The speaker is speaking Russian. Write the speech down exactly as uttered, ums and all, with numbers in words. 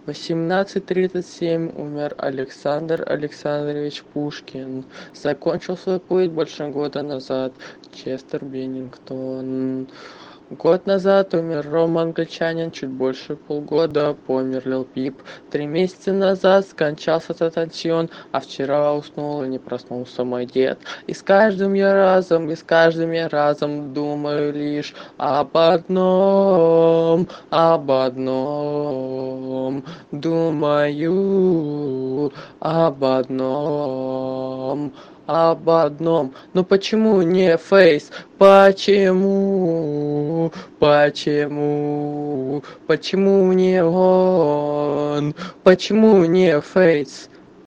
восемнадцать тридцать семь умер Александр Александрович Пушкин. Закончил свой путь больше года назад Честер Беннингтон. Год назад умер Рома Англичанин, чуть больше полгода помер Лил Пип. Три месяца назад скончался Татансион, а вчера уснул и не проснулся мой дед. И с каждым я разом, и с каждым я разом думаю лишь об одном, об одном. Думаю об одном, об одном. Ну почему не Фейс? Почему? Почему? Почему не он? Почему не Фейс?